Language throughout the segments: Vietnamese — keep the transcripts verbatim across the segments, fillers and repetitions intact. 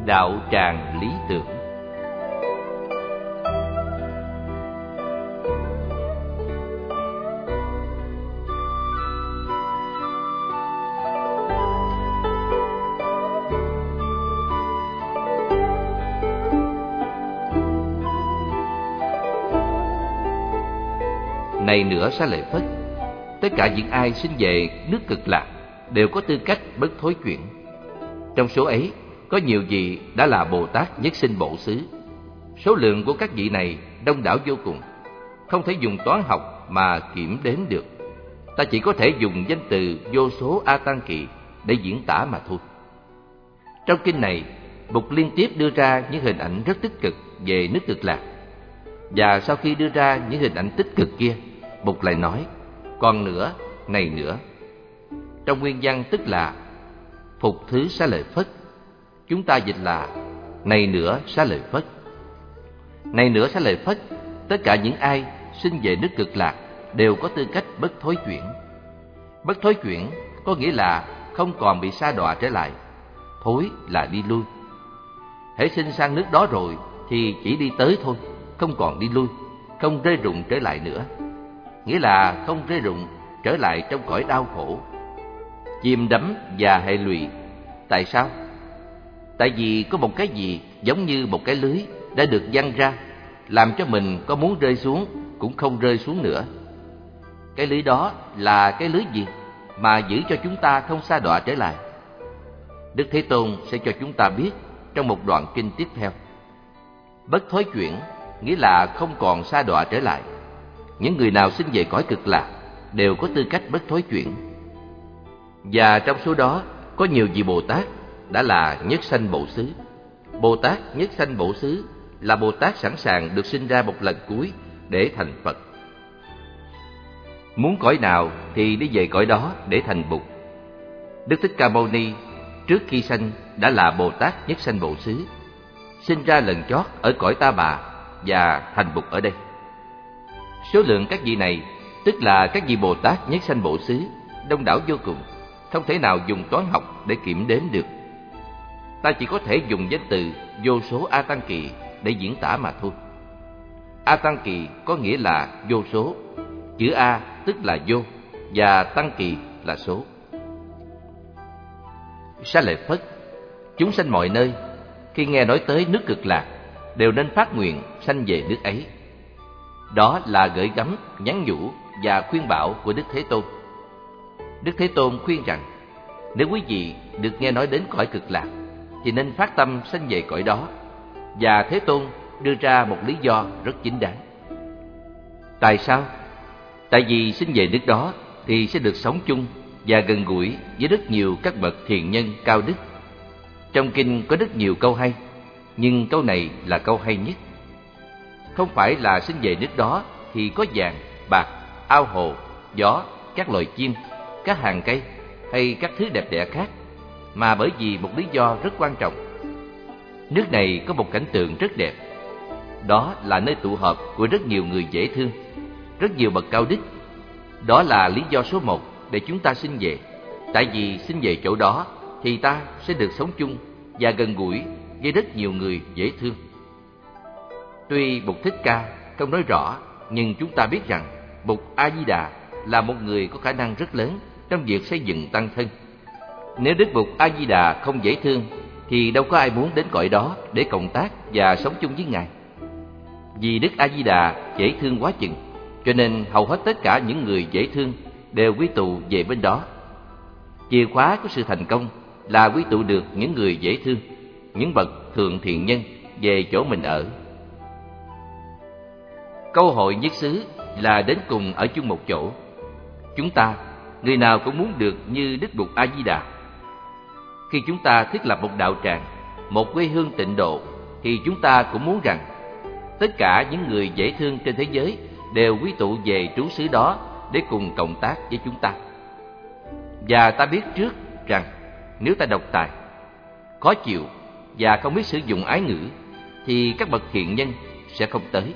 đạo tràng lý tưởng. Này nữa Xá Lợi Phất, tất cả những ai sinh về nước Cực Lạc đều có tư cách bất thối chuyển. Trong số ấy có nhiều vị đã là Bồ Tát Nhất Sinh Bổ Xứ. Số lượng của các vị này đông đảo vô cùng, không thể dùng toán học mà kiểm đếm được. Ta chỉ có thể dùng danh từ vô số A Tăng Kỳ để diễn tả mà thôi. Trong kinh này, Bụt liên tiếp đưa ra những hình ảnh rất tích cực về nước Cực Lạc. Và sau khi đưa ra những hình ảnh tích cực kia, Bụt lại nói, còn nữa, này nữa. Trong nguyên văn tức là Phục thứ Xá Lợi Phất, chúng ta dịch là này nữa Xá Lợi Phất. Này nữa Xá Lợi Phất, tất cả những ai sinh về nước Cực Lạc đều có tư cách bất thối chuyển. Bất thối chuyển có nghĩa là không còn bị sa đọa trở lại. Thối là đi lui. Hễ sinh sang nước đó rồi thì chỉ đi tới thôi, không còn đi lui, không rơi rụng trở lại nữa. Nghĩa là không rơi rụng trở lại trong cõi đau khổ, chìm đắm và hệ lụy. Tại sao? Tại vì có một cái gì giống như một cái lưới đã được giăng ra, làm cho mình có muốn rơi xuống cũng không rơi xuống nữa. Cái lưới đó là cái lưới gì mà giữ cho chúng ta không sa đọa trở lại? Đức Thế Tôn sẽ cho chúng ta biết trong một đoạn kinh tiếp theo. Bất thối chuyển nghĩa là không còn sa đọa trở lại. Những người nào sinh về cõi Cực Lạc đều có tư cách bất thối chuyển. Và trong số đó có nhiều vị Bồ Tát đã là Nhất Sanh Bổ Xứ. Bồ Tát Nhất Sanh Bổ Xứ là Bồ Tát sẵn sàng được sinh ra một lần cuối để thành Phật. Muốn cõi nào thì đi về cõi đó để thành Bụt. Đức Thích Ca Mâu Ni trước khi sanh đã là Bồ Tát Nhất Sanh Bổ Xứ, sinh ra lần chót ở cõi Ta Bà và thành Bụt ở đây. Số lượng các vị này, tức là các vị Bồ Tát Nhất Sanh Bổ Xứ, đông đảo vô cùng, không thể nào dùng toán học để kiểm đếm được. Ta chỉ có thể dùng danh từ vô số A Tăng Kỳ để diễn tả mà thôi. A Tăng Kỳ có nghĩa là vô số. Chữ A tức là vô và Tăng Kỳ là số. Xá Lợi Phất, chúng sanh mọi nơi khi nghe nói tới nước Cực Lạc đều nên phát nguyện sanh về nước ấy. Đó là gửi gắm, nhắn nhủ và khuyên bảo của Đức Thế Tôn. Đức Thế Tôn khuyên rằng, nếu quý vị được nghe nói đến cõi Cực Lạc thì nên phát tâm sanh về cõi đó. Và Thế Tôn đưa ra một lý do rất chính đáng. Tại sao? Tại vì sinh về nước đó thì sẽ được sống chung và gần gũi với rất nhiều các bậc thiện nhân cao đức. Trong kinh có rất nhiều câu hay, nhưng câu này là câu hay nhất. Không phải là sinh về nước đó thì có vàng, bạc, ao hồ, gió, các loài chim, các hàng cây hay các thứ đẹp đẽ khác, mà bởi vì một lý do rất quan trọng. Nước này có một cảnh tượng rất đẹp. Đó là nơi tụ họp của rất nhiều người dễ thương, rất nhiều bậc cao đức. Đó là lý do số một để chúng ta sinh về. Tại vì sinh về chỗ đó thì ta sẽ được sống chung và gần gũi với rất nhiều người dễ thương. Tuy Bụt Thích Ca không nói rõ, nhưng chúng ta biết rằng Bụt A Di Đà là một người có khả năng rất lớn trong việc xây dựng tăng thân. Nếu Đức Bụt A Di Đà không dễ thương thì đâu có ai muốn đến cõi đó để cộng tác và sống chung với Ngài. Vì Đức A Di Đà dễ thương quá chừng, cho nên hầu hết tất cả những người dễ thương đều quy tụ về bên đó. Chìa khóa của sự thành công là quy tụ được những người dễ thương, những bậc thượng thiện nhân về chỗ mình ở. Câu hội nhất xứ là đến cùng ở chung một chỗ. Chúng ta, người nào cũng muốn được như Đức Bụt A Di Đà. Khi chúng ta thiết lập một đạo tràng, một quê hương tịnh độ, thì chúng ta cũng muốn rằng tất cả những người dễ thương trên thế giới đều quy tụ về trú xứ đó để cùng cộng tác với chúng ta. Và ta biết trước rằng nếu ta độc tài, khó chịu và không biết sử dụng ái ngữ thì các bậc thiện nhân sẽ không tới.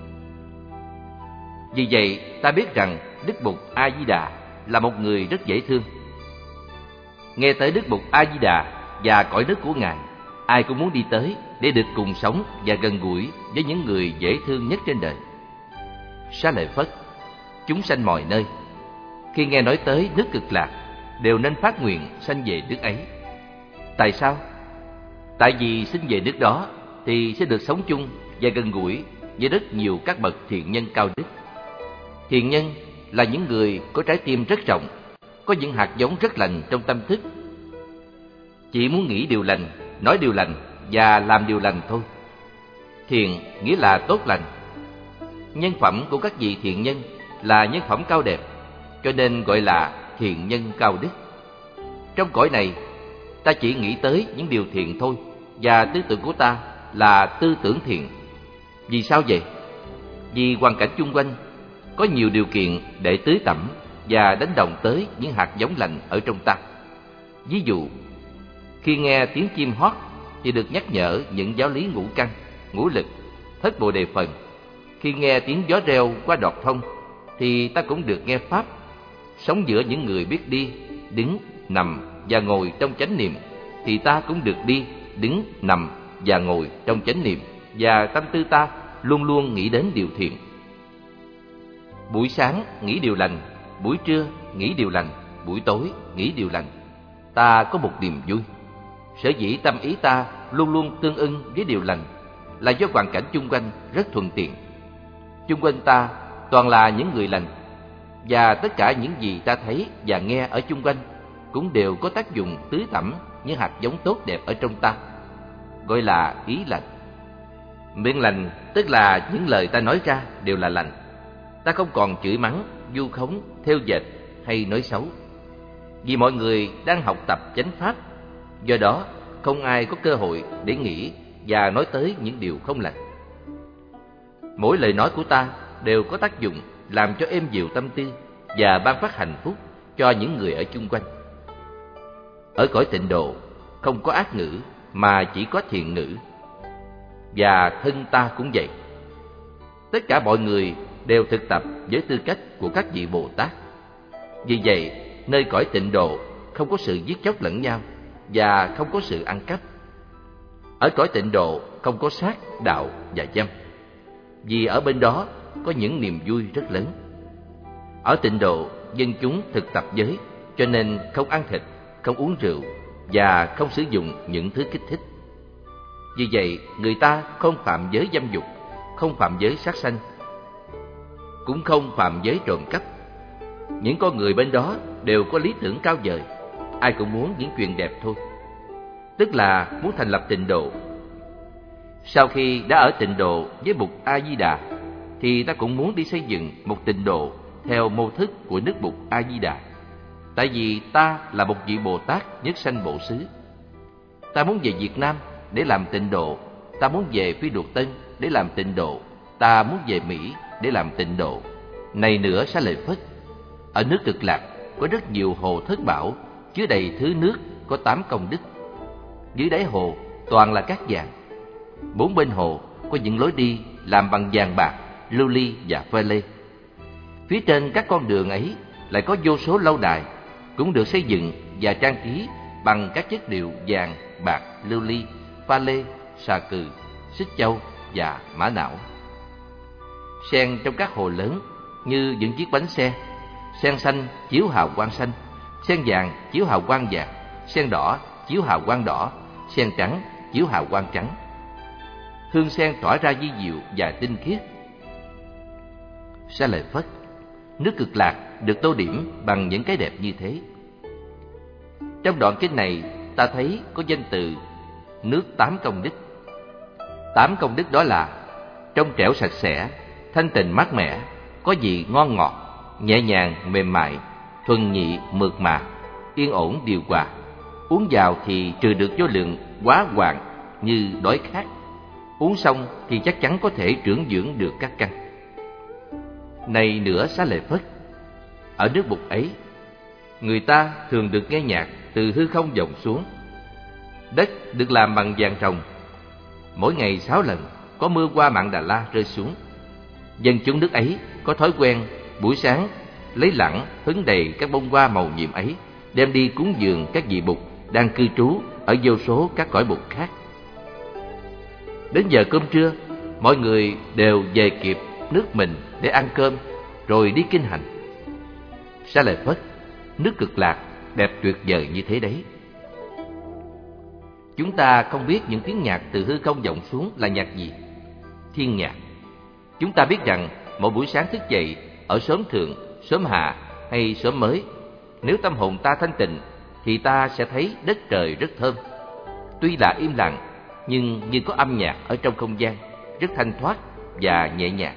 Vì vậy ta biết rằng Đức Bụt A Di Đà là một người rất dễ thương. Nghe tới Đức Bụt A Di Đà và cõi nước của Ngài, Ai cũng muốn đi tới để được cùng sống và gần gũi với những người dễ thương nhất trên đời. Xá lợi Phất, chúng sanh mọi nơi, khi nghe nói tới nước Cực Lạc, đều nên phát nguyện sanh về nước ấy. Tại sao? Tại vì sinh về nước đó thì sẽ được sống chung và gần gũi với rất nhiều các bậc thiện nhân cao đức. Thiện nhân là những người có trái tim rất rộng, có những hạt giống rất lành trong tâm thức, chỉ muốn nghĩ điều lành, nói điều lành và làm điều lành thôi. Thiện nghĩa là tốt lành. Nhân phẩm của các vị thiện nhân là nhân phẩm cao đẹp, cho nên gọi là thiện nhân cao đức. Trong cõi này, ta chỉ nghĩ tới những điều thiện thôi, và tư tưởng của ta là tư tưởng thiện. Vì sao vậy? Vì hoàn cảnh chung quanh có nhiều điều kiện để tưới tẩm và đánh đồng tới những hạt giống lành ở trong ta. Ví dụ, khi nghe tiếng chim hót thì được nhắc nhở những giáo lý ngũ căn, ngũ lực, thất bồ đề phần. Khi nghe tiếng gió reo qua đọt thông thì ta cũng được nghe pháp. Sống giữa những người biết đi, đứng, nằm và ngồi trong chánh niệm thì ta cũng được đi, đứng, nằm và ngồi trong chánh niệm, và tâm tư ta luôn luôn nghĩ đến điều thiện. Buổi sáng nghĩ điều lành, buổi trưa nghĩ điều lành, buổi tối nghĩ điều lành. Ta có một niềm vui. Sở dĩ tâm ý ta luôn luôn tương ưng với điều lành là do hoàn cảnh chung quanh rất thuận tiện. Chung quanh ta toàn là những người lành, và tất cả những gì ta thấy và nghe ở chung quanh cũng đều có tác dụng tưới tẩm những hạt giống tốt đẹp ở trong ta, gọi là ý lành. Miệng lành tức là những lời ta nói ra đều là lành. Ta không còn chửi mắng, vu khống, thêu dệt hay nói xấu. Vì mọi người đang học tập chánh pháp, do đó không ai có cơ hội để nghĩ và nói tới những điều không lành. Mỗi lời nói của ta đều có tác dụng làm cho êm dịu tâm tư và ban phát hạnh phúc cho những người ở chung quanh. Ở cõi tịnh độ không có ác ngữ mà chỉ có thiện ngữ. Và thân ta cũng vậy. Tất cả mọi người đều thực tập với tư cách của các vị Bồ Tát. Vì vậy, nơi cõi tịnh độ không có sự giết chóc lẫn nhau và không có sự ăn cắp. Ở cõi tịnh độ không có sát, đạo và dâm, vì ở bên đó có những niềm vui rất lớn. Ở tịnh độ, dân chúng thực tập giới, cho nên không ăn thịt, không uống rượu và không sử dụng những thứ kích thích. Vì vậy, người ta không phạm giới dâm dục, không phạm giới sát sanh, cũng không phạm giới trộm cắp. Những con người bên đó đều có lý tưởng cao vời, ai cũng muốn những chuyện đẹp thôi, tức là muốn thành lập tịnh độ. Sau khi đã ở tịnh độ với Bụt A Di Đà thì ta cũng muốn đi xây dựng một tịnh độ theo mô thức của Đức Bụt A Di Đà. Tại vì ta là một vị Bồ Tát nhất sanh bộ xứ. Ta muốn về Việt Nam để làm tịnh độ, ta muốn về Phi Luật Tân để làm tịnh độ, ta muốn về Mỹ để làm tịnh độ. Này nữa Xá Lợi Phất, ở nước Cực Lạc có rất nhiều hồ thất bảo chứa đầy thứ nước có tám công đức. Dưới đáy hồ toàn là cát vàng. Bốn bên hồ có những lối đi làm bằng vàng bạc, lưu ly và pha lê. Phía trên các con đường ấy lại có vô số lâu đài, cũng được xây dựng và trang trí bằng các chất liệu vàng, bạc, lưu ly, pha lê, xà cừ, xích châu và mã não. Sen trong các hồ lớn như những chiếc bánh xe. Sen xanh chiếu hào quang xanh, sen vàng chiếu hào quang vàng, sen đỏ chiếu hào quang đỏ, sen trắng chiếu hào quang trắng. Hương sen tỏa ra vi diệu và tinh khiết. Xá Lợi Phất, nước Cực Lạc được tô điểm bằng những cái đẹp như thế. Trong đoạn kinh này ta thấy có danh từ nước tám công đức. Tám công đức đó là trong trẻo sạch sẽ, thanh tịnh mát mẻ, có vị ngon ngọt, nhẹ nhàng mềm mại, thuần nhị mượt mà, yên ổn điều hòa. Uống vào thì trừ được vô lượng quá hoạn như đói khát. Uống xong thì chắc chắn có thể trưởng dưỡng được các căn. Này nữa Xá Lợi Phất, ở nước Bụt ấy, người ta thường được nghe nhạc từ hư không vọng xuống. Đất được làm bằng vàng ròng. Mỗi ngày sáu lần có mưa qua Mạn Đà La rơi xuống. Dân chúng nước ấy có thói quen buổi sáng lấy lẵng hứng đầy các bông hoa màu nhiệm ấy, đem đi cúng dường các vị Bụt đang cư trú ở vô số các cõi Bụt khác. Đến giờ cơm trưa, mọi người đều về kịp nước mình để ăn cơm, rồi đi kinh hành. Xá Lợi Phất, nước Cực Lạc đẹp tuyệt vời như thế đấy. Chúng ta không biết những tiếng nhạc từ hư không vọng xuống là nhạc gì. Thiên nhạc. Chúng ta biết rằng mỗi buổi sáng thức dậy, ở xóm thượng, xóm hạ hay xóm mới, nếu tâm hồn ta thanh tịnh thì ta sẽ thấy đất trời rất thơm. Tuy là im lặng, nhưng như có âm nhạc ở trong không gian, rất thanh thoát và nhẹ nhàng.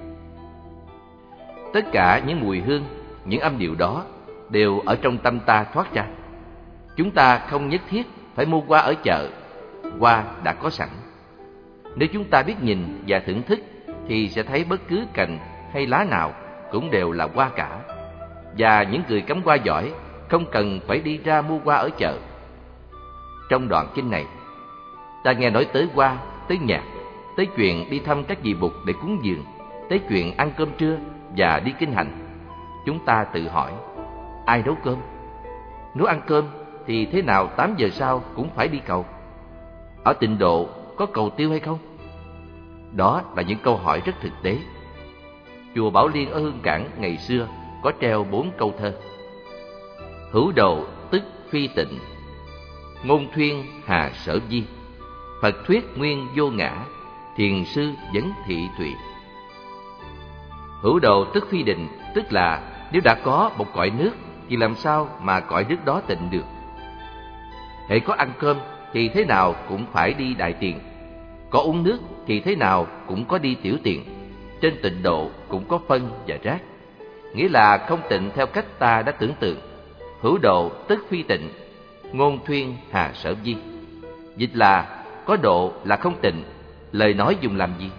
Tất cả những mùi hương, những âm điệu đó đều ở trong tâm ta thoát ra. Chúng ta không nhất thiết phải mua hoa ở chợ, hoa đã có sẵn. Nếu chúng ta biết nhìn và thưởng thức thì sẽ thấy bất cứ cành hay lá nào cũng đều là hoa cả. Và những người cắm hoa giỏi không cần phải đi ra mua hoa ở chợ. Trong đoạn kinh này, ta nghe nói tới hoa, tới nhạc, tới chuyện đi thăm các vị Bụt để cúng dường, tới chuyện ăn cơm trưa và đi kinh hành. Chúng ta tự hỏi, ai nấu cơm? Nếu ăn cơm thì thế nào tám giờ sau cũng phải đi cầu? Ở Tịnh Độ có cầu tiêu hay không? Đó là những câu hỏi rất thực tế. Chùa Bảo Liên ở Hương Cảng ngày xưa có treo bốn câu thơ: hữu độ tức phi tịnh, ngôn thuyên hà sở di, Phật thuyết nguyên vô ngã, thiền sư vấn thị thùy. Hữu độ tức phi định, tức là nếu đã có một cõi nước thì làm sao mà cõi nước đó tịnh được? Hễ có ăn cơm thì thế nào cũng phải đi đại tiện, có uống nước thì thế nào cũng có đi tiểu tiện. Trên Tịnh Độ cũng có phân và rác, nghĩa là không tịnh theo cách ta đã tưởng tượng. Hữu độ tức phi tịnh, ngôn thuyên hà sở di. Dịch là có độ là không tịnh, lời nói dùng làm gì?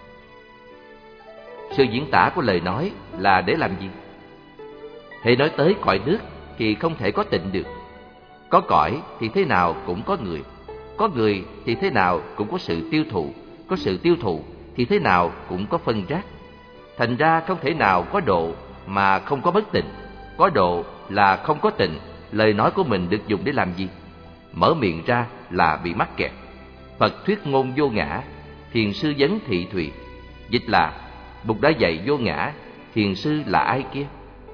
Sự diễn tả của lời nói là để làm gì? Hễ nói tới cõi nước thì không thể có tịnh được. Có cõi thì thế nào cũng có người, có người thì thế nào cũng có sự tiêu thụ, có sự tiêu thụ thì thế nào cũng có phân rác. Thành ra không thể nào có độ mà không có bất tịnh. Có độ là không có tịnh, lời nói của mình được dùng để làm gì? Mở miệng ra là bị mắc kẹt. Phật thuyết ngôn vô ngã, thiền sư vấn thị thùy. Dịch là Bụt đã dạy vô ngã, thiền sư là ai kia?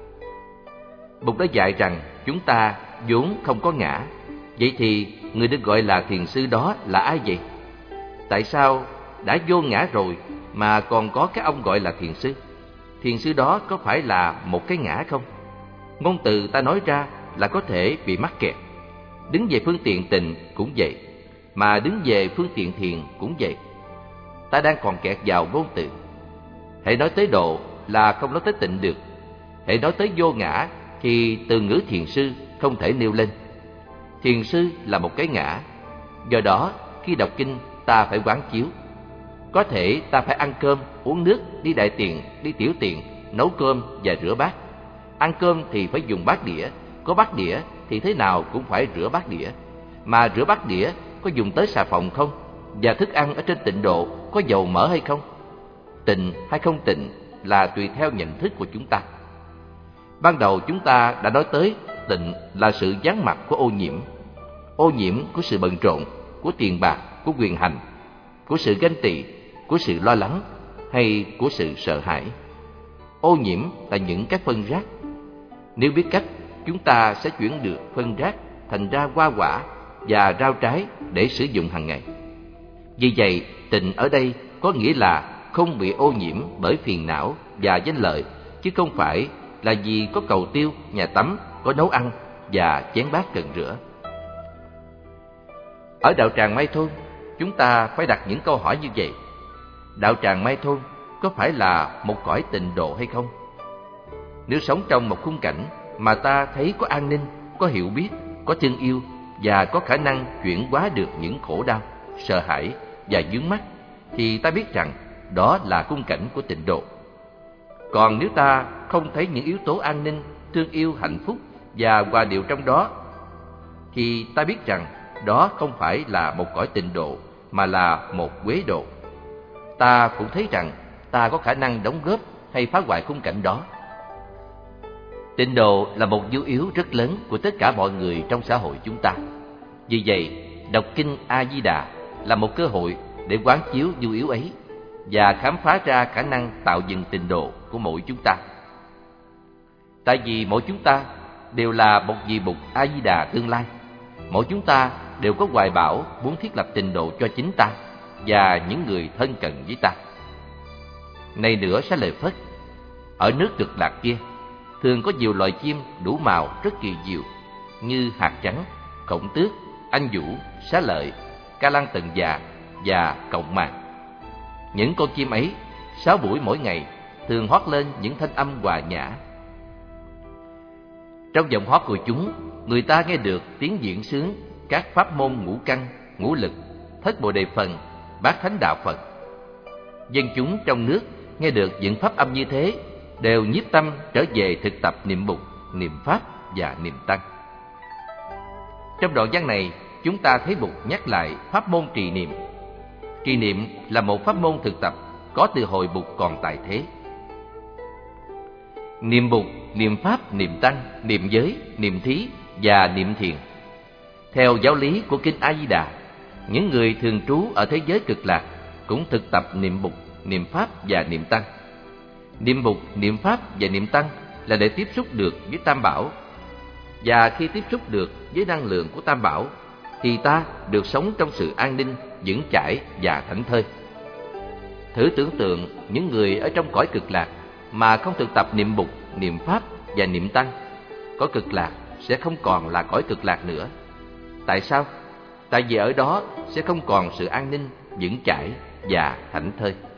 Bụt đã dạy rằng chúng ta vốn không có ngã. Vậy thì người được gọi là thiền sư đó là ai vậy? Tại sao đã vô ngã rồi mà còn có cái ông gọi là thiền sư? Thiền sư đó có phải là một cái ngã không? Ngôn từ ta nói ra là có thể bị mắc kẹt. Đứng về phương tiện tịnh cũng vậy, mà đứng về phương tiện thiền cũng vậy. Ta đang còn kẹt vào ngôn từ. Hãy nói tới độ là không nói tới tịnh được. Hãy nói tới vô ngã thì từ ngữ thiền sư không thể nêu lên. Thiền sư là một cái ngã. Do đó khi đọc kinh ta phải quán chiếu. Có thể ta phải ăn cơm, uống nước, đi đại tiện, đi tiểu tiện, nấu cơm và rửa bát. Ăn cơm thì phải dùng bát đĩa, có bát đĩa thì thế nào cũng phải rửa bát đĩa. Mà rửa bát đĩa có dùng tới xà phòng không? Và thức ăn ở trên Tịnh Độ có dầu mỡ hay không? Tịnh hay không tịnh là tùy theo nhận thức của chúng ta. Ban đầu chúng ta đã nói tới tịnh là sự vắng mặt của ô nhiễm. Ô nhiễm của sự bận rộn, của tiền bạc, của quyền hành, của sự ganh tị, của sự lo lắng hay của sự sợ hãi. Ô nhiễm là những cái phân rác. Nếu biết cách, chúng ta sẽ chuyển được phân rác thành ra hoa quả và rau trái để sử dụng hàng ngày. Vì vậy, tịnh ở đây có nghĩa là không bị ô nhiễm bởi phiền não và danh lợi, chứ không phải là vì có cầu tiêu, nhà tắm, có nấu ăn và chén bát cần rửa. Ở đạo tràng Mai Thôn, chúng ta phải đặt những câu hỏi như vậy. Đạo tràng Mai Thôn có phải là một cõi Tịnh Độ hay không? Nếu sống trong một khung cảnh mà ta thấy có an ninh, có hiểu biết, có thương yêu và có khả năng chuyển hóa được những khổ đau, sợ hãi và vướng mắc, thì ta biết rằng đó là khung cảnh của Tịnh Độ. Còn nếu ta không thấy những yếu tố an ninh, thương yêu, hạnh phúc và hòa điệu trong đó, thì ta biết rằng đó không phải là một cõi Tịnh Độ mà là một Quế Độ. Ta cũng thấy rằng ta có khả năng đóng góp hay phá hoại khung cảnh đó. Tịnh độ là một nhu yếu rất lớn của tất cả mọi người trong xã hội chúng ta. Vì vậy, đọc kinh A Di Đà là một cơ hội để quán chiếu nhu yếu ấy và khám phá ra khả năng tạo dựng tịnh độ của mỗi chúng ta. Tại vì mỗi chúng ta đều là một vị Bụt A Di Đà tương lai. Mỗi chúng ta đều có hoài bão muốn thiết lập tịnh độ cho chính ta và những người thân cận với ta. Này nữa, Xá Lợi Phất, ở nước Cực Lạc kia thường có nhiều loài chim đủ màu rất kỳ diệu, như hạt trắng, khổng tước, anh vũ, xá lợi, ca lăng tần già và cộng màng. Những con chim ấy, sáu buổi mỗi ngày, thường hót lên những thanh âm hòa nhã. Trong giọng hót của chúng, người ta nghe được tiếng diễn xướng các pháp môn ngũ căn, ngũ lực, thất bồ đề phần, bát thánh đạo Phật. Dân chúng trong nước nghe được những pháp âm như thế đều nhiếp tâm trở về thực tập niệm Bụt, niệm Pháp và niệm Tăng. Trong đoạn văn này, chúng ta thấy Bụt nhắc lại pháp môn trì niệm. Trì niệm là một pháp môn thực tập có từ hồi Bụt còn tại thế. Niệm Bụt, niệm Pháp, niệm Tăng, niệm giới, niệm thí và niệm thiền. Theo giáo lý của Kinh A Di Đà, những người thường trú ở thế giới Cực Lạc cũng thực tập niệm Bụt, niệm Pháp và niệm Tăng. Niệm Bụt, niệm Pháp và niệm Tăng là để tiếp xúc được với Tam Bảo. Và khi tiếp xúc được với năng lượng của Tam Bảo, thì ta được sống trong sự an ninh, vững chãi và thảnh thơi. Thử tưởng tượng những người ở trong cõi Cực Lạc mà không thực tập niệm Bụt, niệm Pháp và niệm Tăng, cõi Cực Lạc sẽ không còn là cõi Cực Lạc nữa. Tại sao? Tại vì ở đó sẽ không còn sự an ninh, vững chãi và thảnh thơi.